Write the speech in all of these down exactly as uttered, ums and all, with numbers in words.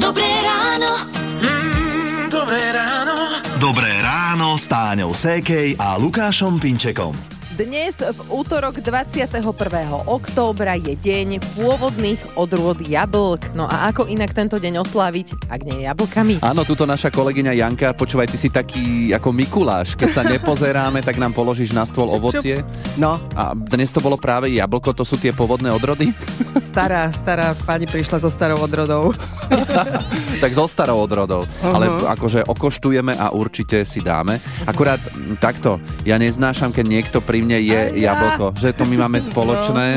Dobré ráno. Mm, dobré ráno. Dobré ráno s Táňou Sékej a Lukášom Pinčekom. Dnes v útorok dvadsiateho prvého októbra je deň pôvodných odrôd jablk. No a ako inak tento deň osláviť, ak nie jablkami? Áno, tuto naša kolegyňa Janka, počúvaj, ty si taký ako Mikuláš. Keď sa nepozeráme, tak nám položíš na stôl ovocie. No. A dnes to bolo práve jablko, to sú tie pôvodné odrody? Stará, stará pani prišla so starou odrodou. Tak so starou odrodou. Uh-huh. Ale akože okoštujeme a určite si dáme. Akurát takto, ja neznášam, keď niekto pri mne je ja. jablko. Že to my máme spoločné.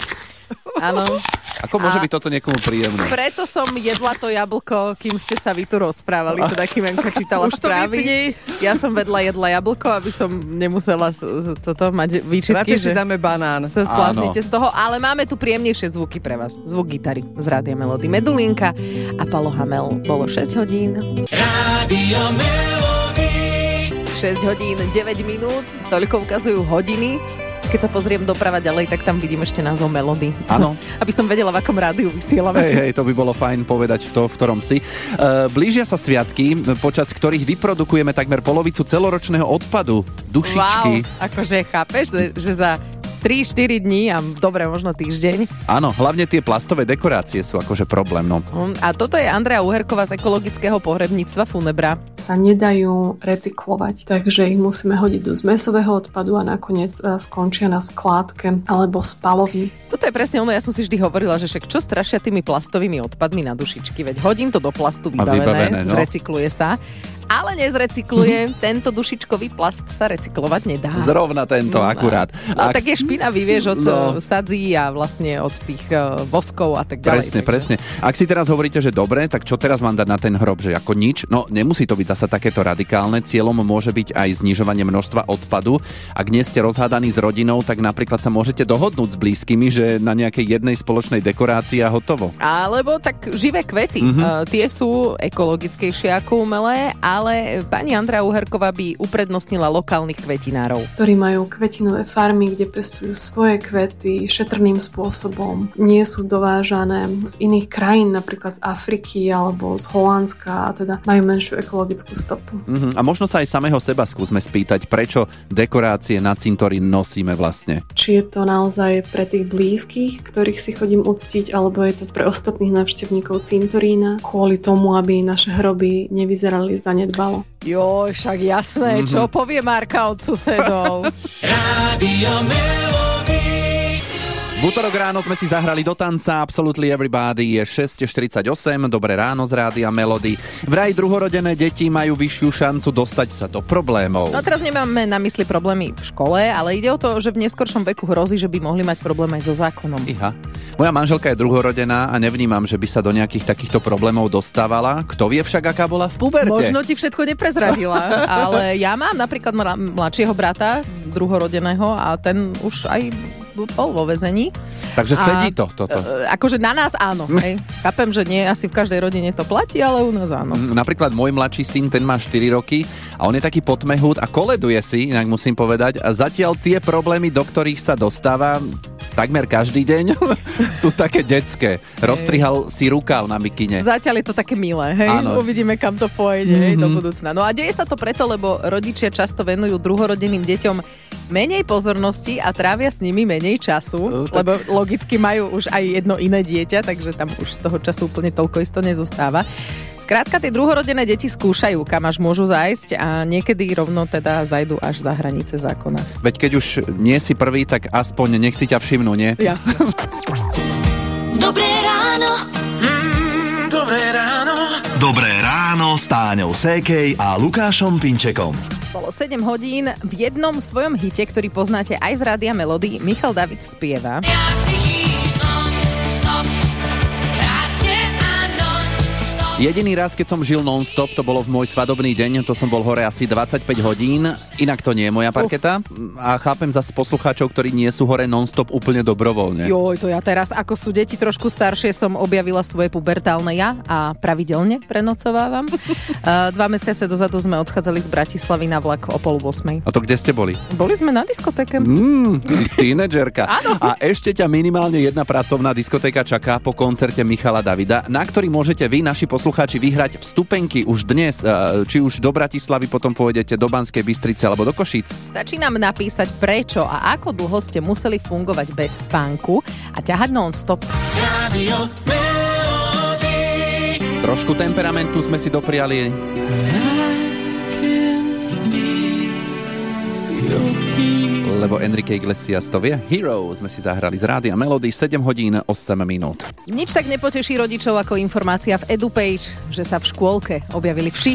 Áno. Ako môže A byť toto niekomu príjemné? preto som jedla to jablko, kým ste sa vy tu rozprávali, teda kým Janka čítala Už to správy. vypni. Ja som vedľa jedla jablko, aby som nemusela s- s- toto mať výčitky, Radšej si že dáme banán. sa spláznite z toho, ale máme tu príjemnejšie zvuky pre vás. Zvuk gitary z Rádia Melody. Medulinka a Palo Hamel. Bolo šesť hodín. Rádio Melody. šesť hodín, deväť minút. Toľko ukazujú hodiny. Keď sa pozriem doprava ďalej, tak tam vidím ešte názov Melody. Áno. Aby som vedela, v akom rádiu vysielame. Hej, hej, to by bolo fajn povedať to, v ktorom si. Uh, blížia sa sviatky, počas ktorých vyprodukujeme takmer polovicu celoročného odpadu. Dušičky. Wow, akože chápeš, že, že za tri štyri dní a dobre, možno týždeň. Áno, hlavne tie plastové dekorácie sú akože problém, no. A toto je Andrea Uherková z ekologického pohrebníctva Funebra. Sa nedajú recyklovať, takže ich musíme hodiť do zmesového odpadu a nakoniec skončia na skládke alebo spalovni. Toto je presne ono, ja som si vždy hovorila, že však čo strašia tými plastovými odpadmi na dušičky, veď hodím to do plastu vybavené, vybavené, no. zrecykluje sa, ale nezrecykluje, tento dušičkový plast sa recyklovať nedá. Zrovna tento, No, akurát. No Ak- tak je špinavý, vieš, od No. no. sadzí a vlastne od tých uh, voskov a tak ďalej. Presne, takže. presne. Ak si teraz hovoríte, že dobre, tak čo teraz mám dať na ten hrob, že ako nič? No, nemusí to byť zasa takéto radikálne. Cieľom môže byť aj znižovanie množstva odpadu. Ak nie ste rozhádaní s rodinou, tak napríklad sa môžete dohodnúť s blízkymi, že na nejakej jednej spoločnej dekorácii a hotovo. Alebo tak živé kvety. Mhm. Uh, tie sú ekologickejšie ako umelé, ale pani Andrea Uherková by uprednostnila lokálnych kvetinárov. Ktorí majú kvetinové farmy, kde pestujú svoje kvety šetrným spôsobom. Nie sú dovážané z iných krajín, napríklad z Afriky alebo z Holandska, a teda majú menšiu ekologickú stopu. Mhm. A možno sa aj samého seba skúsme spýtať, prečo dekorácie na cintorín nosíme vlastne. Či je to naozaj pre tých blízkych, ktorých si chodím uctiť, alebo je to pre ostatných návštevníkov cintorína, kvôli tomu, aby naše hroby nevyzerali zanedbalo. Jo, však jasné, Mhm. čo povie Marka od susedov. Rádio Melody. V útorok ráno sme si zahrali do tanca Absolutely Everybody, je šesť štyridsaťosem, dobré ráno z Rádia Melody. Vraj druhorodené deti majú vyššiu šancu dostať sa do problémov. No teraz nemáme na mysli problémy v škole, ale ide o to, že v neskoršom veku hrozí, že by mohli mať problém aj so zákonom. Iha. Moja manželka je druhorodená a nevnímam, že by sa do nejakých takýchto problémov dostávala. Kto vie však, aká bola v puberte? Možno ti všetko neprezradila, ale ja mám napríklad mla- mladšieho brata, druhorodeného, a ten už aj bol vo väzení. Takže A- sedí to, toto. E, akože na nás áno. Hej. Chápem, že nie asi v každej rodine to platí, ale u nás áno. Mm, Napríklad môj mladší syn, ten má štyri roky a on je taký potmehút a koleduje si, inak musím povedať, a zatiaľ tie problémy, do ktorých sa dostáva takmer každý deň, sú také detské. Roztrihal si rukáv na mikine. Zatiaľ je to také milé, hej? Áno. Uvidíme, kam to pôjde, hej, do budúcna. No a deje sa to preto, lebo rodičia často venujú druhorodeným deťom menej pozornosti a trávia s nimi menej času, No, tak- lebo logicky majú už aj jedno iné dieťa, takže tam už toho času úplne toľko isto nezostáva. Skrátka, tie druhorodené deti skúšajú, kam až môžu zájsť a niekedy rovno teda zajdu až za hranice zákona. Veď keď už nie si prvý, tak aspoň nech si ťa všimnú, nie? Jasne. Dobré ráno. Mm, dobré ráno. Dobré ráno s Táňou Sékej a Lukášom Pinčekom. Bolo sedem hodín. V jednom svojom hite, ktorý poznáte aj z Rádia Melody, Michal David spieva. Jediný raz, keď som žil non-stop, to bolo v môj svadobný deň, to som bol hore asi dvadsaťpäť hodín, inak to nie je moja parketa a chápem zase poslucháčov, ktorí nie sú hore non-stop úplne dobrovoľne. Joj, to ja teraz, ako sú deti trošku staršie, som objavila svoje pubertálne ja a pravidelne prenocovávam. Uh, dva mesiace dozadu sme odchádzali z Bratislavy na vlak o pol osmej. A to kde ste boli? Boli sme na diskotéke. Mmm, tínedžerka. A ešte ťa minimálne jedna pracovná diskotéka čaká po koncerte Michala Davida, na ktorý môžete vy, naši poslucháči, poslucháči vyhrať vstupenky už dnes, či už do Bratislavy, potom pôjdete do Banskej Bystrice alebo do Košíc. Stačí nám napísať prečo a ako dlho ste museli fungovať bez spánku a ťahať non-stop. Radio Melody. Trošku temperamentu sme si dopriali. Lebo Enrique Iglesias to vie. Hero sme si zahrali z Rádia Melody, sedem hodín osem minút. Nič tak nepoteší rodičov ako informácia v EduPage, že sa v škôlke objavili vši.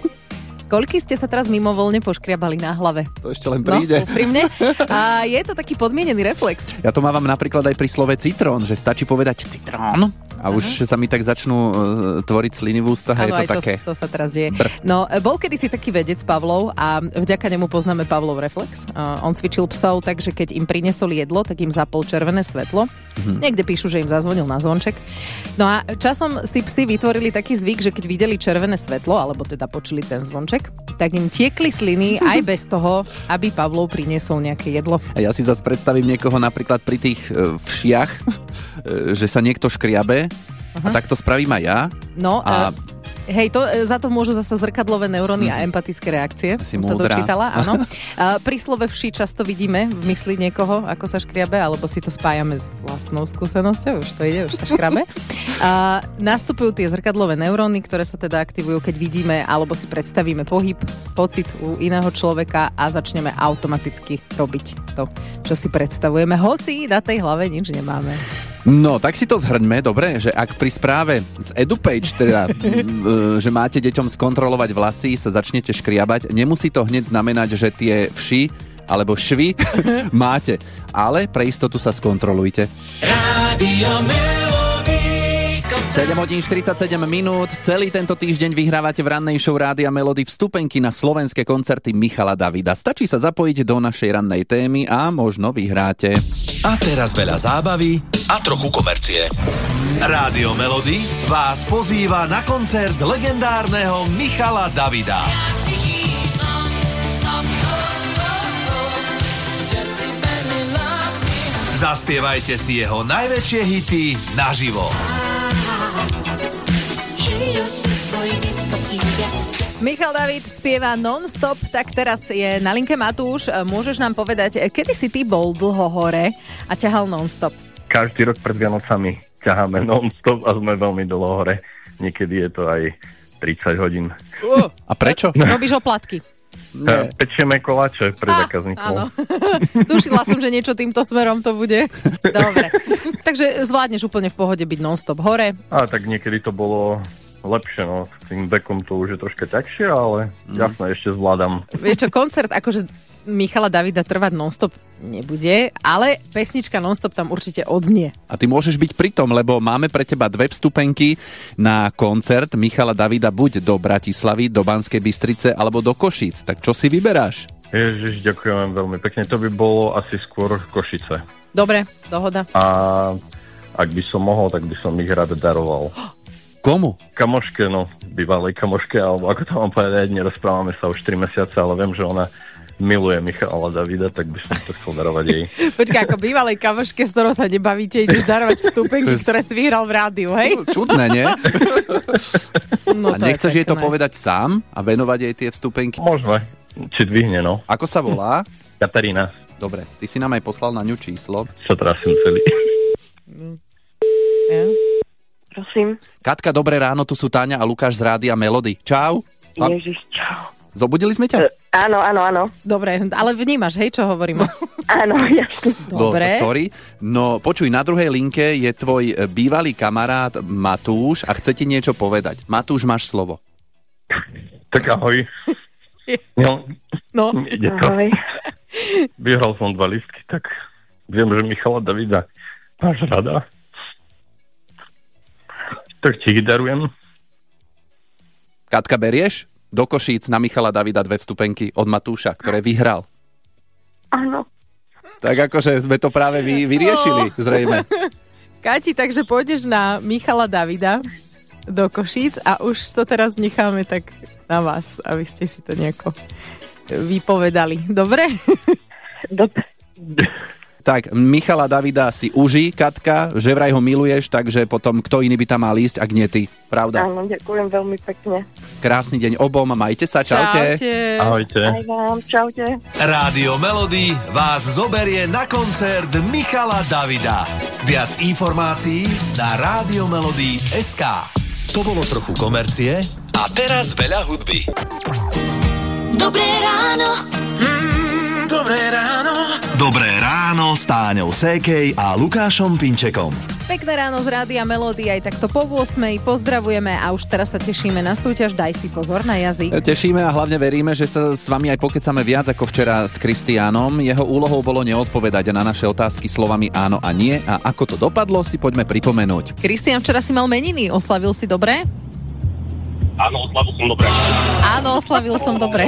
Koľký ste sa teraz mimovoľne poškriabali na hlave? To ešte len príde. No, úprimne. A je to taký podmienený reflex. Ja to mávam napríklad aj pri slove citrón, že stačí povedať citrón a už uh-huh. sa mi tak začnú uh, tvoriť sliny v ústach a je to aj také. To, to sa teraz deje. Brr. No, bol kedysi taký vedec Pavlov a vďaka nemu poznáme Pavlov reflex. Uh, on cvičil psov, takže keď im priniesol jedlo, tak im zapol červené svetlo. Uh-huh. Niekde píšu, že im zazvonil na zvonček. No a časom si psi vytvorili taký zvyk, že keď videli červené svetlo, alebo teda počuli ten zvonček, tak im tiekli sliny aj bez toho, aby Pavlov priniesol nejaké jedlo. A ja si zase predstavím niekoho napríklad pri tých uh, všiach, uh, že sa niekto škriabe. Aha. A tak to spravím aj ja. No, a... hej, to, za to môžu zase zrkadlové neuróny a empatické reakcie. Si som sa múdra. dočítala, áno. A pri slove vši často vidíme v mysli niekoho, ako sa škriabe, alebo si to spájame s vlastnou skúsenosťou. Už to ide, už sa škrabe. A nastupujú tie zrkadlové neuróny, ktoré sa teda aktivujú, keď vidíme, alebo si predstavíme pohyb, pocit u iného človeka a začneme automaticky robiť to, čo si predstavujeme. Hoci na tej hlave nič nemáme. No, tak si to zhrňme, dobre, že ak pri správe z EduPage, teda, že máte deťom skontrolovať vlasy, sa začnete škriabať, nemusí to hneď znamenať, že tie vši alebo švy máte, ale pre istotu sa skontrolujte. Radio Melody. sedem hodín štyridsaťsedem minút, celý tento týždeň vyhrávate v rannej show Rádia Melody vstupenky na slovenské koncerty Michala Davida. Stačí sa zapojiť do našej rannej témy a možno vyhráte. A teraz veľa zábavy a trochu komercie. Rádio Melody vás pozýva na koncert legendárneho Michala Davida. Zaspievajte si jeho najväčšie hity naživo. Michal David spieva non-stop, tak teraz je na linke Matúš. Môžeš nám povedať, kedy si ty bol dlho hore a ťahal non-stop? Každý rok pred Vianocami ťaháme non-stop a sme veľmi dlho hore. Niekedy je to aj tridsať hodín. Uh, a prečo? Robíš oplatky? Nie. Pečieme koláče pre ah, zákazníkov. Áno. Tušila som, že niečo týmto smerom to bude. Dobre. Takže zvládneš úplne v pohode byť non-stop hore. A tak niekedy to bolo lepšie, no. S tým bekom to už je troška ťažšie, ale mm. jasné, ešte zvládam. Vieš čo, koncert akože Michala Davida trvať non-stop nebude, ale pesnička non-stop tam určite odznie. A ty môžeš byť pri tom, lebo máme pre teba dve vstupenky na koncert Michala Davida buď do Bratislavy, do Banskej Bystrice alebo do Košíc. Tak čo si vyberáš? Ježiš, ďakujem veľmi pekne. To by bolo asi skôr Košice. Dobre, dohoda. A ak by som mohol, tak by som ich rád daroval. Komu? Kamoške, no, bývalej kamoške, alebo ako to mám povedať, nerozprávame sa už tri mesiace, ale viem, že ona miluje Michala Davida, tak by som to chcel darovať jej. Počkaj, ako bývalej kamoške, s ktorou sa nebavíte, ideš darovať vstupenky, je... ktoré si vyhral v rádiu, hej? Čudné, nie? No, a nechceš jej to povedať sám a venovať jej tie vstupenky? Možno, či dvihne, no. Ako sa volá? Katarína. Dobre, ty si nám aj poslal na ňu číslo. Sa trasím celý. Ja? Prosím. Katka, dobré ráno, tu sú Táňa a Lukáš z Rádia Melody. Čau. Ježiš, čau. Zobudili sme ťa? Uh, áno, áno, áno. Dobre, ale vnímaš, hej, čo hovorím? Áno, jasne. Dobre. No, sorry. No, počuj, na druhej linke je tvoj bývalý kamarát Matúš a chce ti niečo povedať. Matúš, máš slovo. Tak ahoj. No, no. Ide to. Ahoj. Vyhral som dva listky, tak viem, že Michala Davida máš rada. Tak ti ich darujem. Katka, berieš? Do Košíc na Michala Davida dve vstupenky od Matúša, ktoré vyhral. Áno. Tak akože sme to práve vy, vyriešili, zrejme. Kati, takže pôjdeš na Michala Davida do Košíc a už to teraz necháme tak na vás, aby ste si to nejako vypovedali. Dobre? Dobre. Tak, Michala Davida si uži, Katka, že vraj ho miluješ, takže potom kto iný by tam mal ísť, ak nie ty. Pravda? Áno, ďakujem veľmi pekne. Krásny deň obom, majte sa, čaute. Čaute. Ahojte. Aj vám, čaute. Rádio Melody vás zoberie na koncert Michala Davida. Viac informácií na rádio melody bodka es ká. To bolo trochu komercie a teraz veľa hudby. Dobré ráno. Mm, dobré ráno. Dobré ráno s Táňou Sékej a Lukášom Pinčekom. Pekné ráno z Rádia Melody, aj takto po ôsmej pozdravujeme a už teraz sa tešíme na súťaž Daj si pozor na jazyk. Tešíme a hlavne veríme, že sa s vami aj pokecame viac ako včera s Kristiánom. Jeho úlohou bolo neodpovedať na naše otázky slovami áno a nie a ako to dopadlo, si poďme pripomenúť. Kristián, včera si mal meniny, oslavil si dobre? Áno, oslavil som dobre. Áno, oslavil som dobre.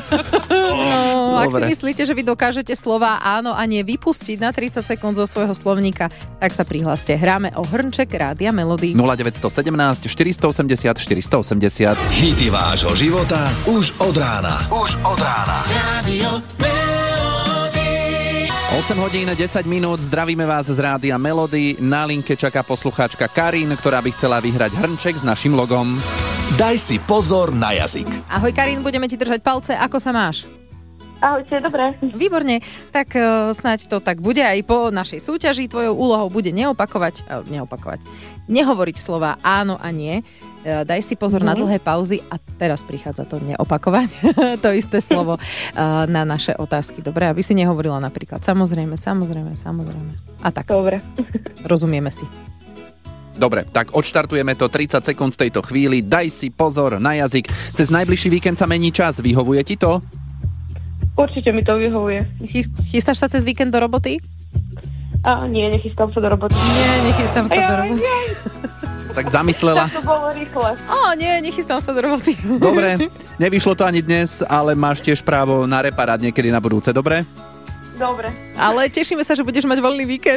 No, ak si Dobre. myslíte, že vy dokážete slova áno a nie vypustiť na tridsať sekúnd zo svojho slovníka, tak sa prihláste. Hráme o hrnček Rádia Melody. nula deväť jedna sedem, štyri osem osem, štyri osem osem. Hity vášho života už od rána. Už od rána. Rádio Melody. osem hodín desať minút, zdravíme vás z Rádia Melody. Na linke čaká poslucháčka Karin, ktorá by chcela vyhrať hrnček s našim logom. Daj si pozor na jazyk. Ahoj Karin, budeme ti držať palce. Ako sa máš? Ahojte, dobre. Výborne, tak uh, snáď to tak bude aj po našej súťaži. Tvojou úlohou bude neopakovať, uh, neopakovať, nehovoriť slova áno a nie. Uh, daj si pozor mm-hmm. na dlhé pauzy a teraz prichádza to neopakovať, to isté slovo uh, na naše otázky. Dobre, aby si nehovorila napríklad samozrejme, samozrejme, samozrejme. A tak. Dobre. Rozumieme si. Dobre, tak odštartujeme to tridsať sekúnd v tejto chvíli. Daj si pozor na jazyk. Cez najbližší víkend sa mení čas. Vyhovuje ti to? Určite mi to vyhovuje. Chys- chystáš sa cez víkend do roboty? A nie, nechystám sa do roboty. Nie, nechystám sa Aj, do aj, roboty. aj. Tak zamyslela. To bolo rýchle. Á, nie, nechystám sa do roboty. Dobre, nevyšlo to ani dnes, ale máš tiež právo na reparát niekedy na budúce, dobre? Dobre. Ale tešíme sa, že budeš mať voľný víkend.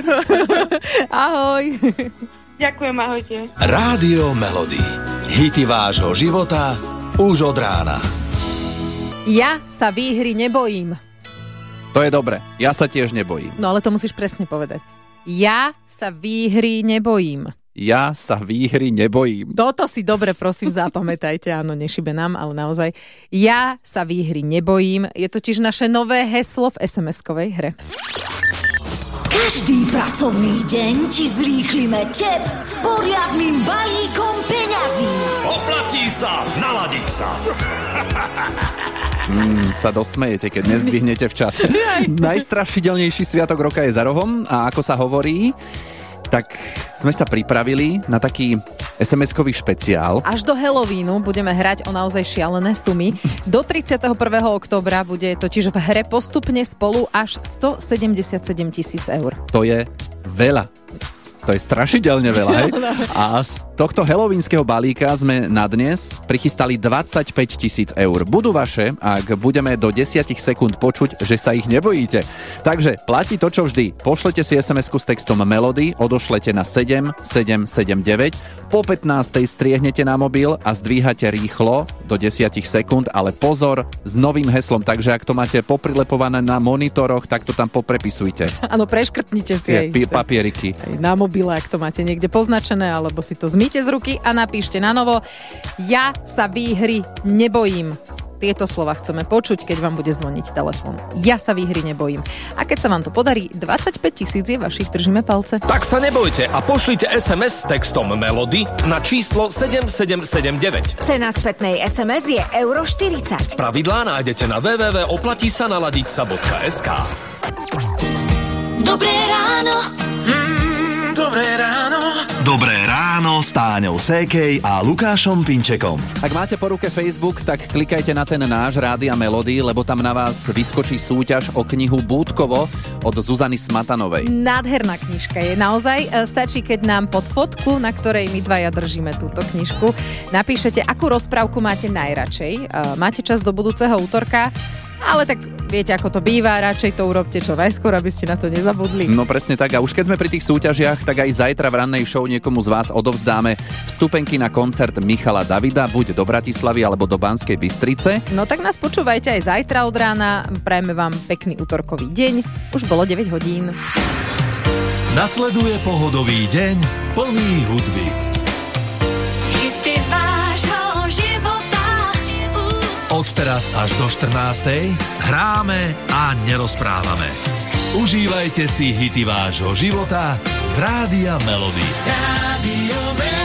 Ahoj. Ďakujem, ahojte. Rádio Melody. Hity vášho života už od rána. Ja sa výhry nebojím. To je dobre, ja sa tiež nebojím. No ale to musíš presne povedať. Ja sa výhry nebojím. Ja sa výhry nebojím. Toto si dobre, prosím, zapamätajte. Áno, nešibe nám, ale naozaj. Ja sa výhry nebojím. Je totiž naše nové heslo v es em eskovej hre. Každý pracovný deň ti zrýchlime tep poriadnym balíkom peňazí. Oplatí sa naladiť sa. Mm, sa dosmejete, keď nezdvihnete včas. Najstrašidelnejší sviatok roka je za rohom a ako sa hovorí, tak sme sa pripravili na taký es em eskový špeciál. Až do Halloweenu budeme hrať o naozaj šialené sumy. Do tridsiateho prvého októbra bude totiž v hre postupne spolu až stosedemdesiatsedem tisíc eur. To je veľa. To je strašidelne veľa, hej? A z tohto halloweenskeho balíka sme na dnes prichystali dvadsaťpäť tisíc eur. Budú vaše, ak budeme do desať sekúnd počuť, že sa ich nebojíte. Takže platí to, čo vždy. Pošlete si es em esku s textom Melody, odošlete na sedem sedem sedem deväť, po pätnástej striehnete na mobil a zdvíhate rýchlo do desať sekúnd, ale pozor, s novým heslom, takže ak to máte poprilepované na monitoroch, tak to tam poprepisujte. Áno, preškrtnite si Tie aj, pi- papieriky. aj na mobile, ak to máte niekde poznačené, alebo si to zmýte z ruky a napíšte na novo. Ja sa výhry nebojím. Tieto slova chceme počuť, keď vám bude zvoniť telefón. Ja sa výhry nebojím. A keď sa vám to podarí, dvadsaťpäť tisíc je vašich, držíme palce. Tak sa nebojte a pošlite es em es s textom Melody na číslo sedem sedem sedem deväť. Cena spätnej es em es je euro štyridsať. Pravidlá nájdete na w w w bodka oplatí sa naladiť sa bodka es ká. Dobré ráno. Mm, dobré ráno. Dobré ráno s Táňou Sékej a Lukášom Pinčekom. Ak máte po ruke Facebook, tak klikajte na ten náš Rádia Melody, lebo tam na vás vyskočí súťaž o knihu Búdkovo od Zuzany Smatanovej. Nádherná knižka je naozaj. Stačí, keď nám pod fotku, na ktorej my dvaja držíme túto knižku, napíšete, akú rozprávku máte najradšej. Máte čas do budúceho útorka, ale tak viete, ako to býva, radšej to urobte čo najskôr, aby ste na to nezabudli. No presne tak, a už keď sme pri tých súťažiach, tak aj zajtra v rannej show niekomu z vás odovzdáme vstupenky na koncert Michala Davida, buď do Bratislavy alebo do Banskej Bystrice. No tak nás počúvajte aj zajtra od rána, prajeme vám pekný útorkový deň, už bolo deväť hodín. Nasleduje pohodový deň plný hudby. Hity vášho života. Od teraz až do štrnástej hráme a nerozprávame. Užívajte si hity vášho života z Rádia Melody. Rádio Melody.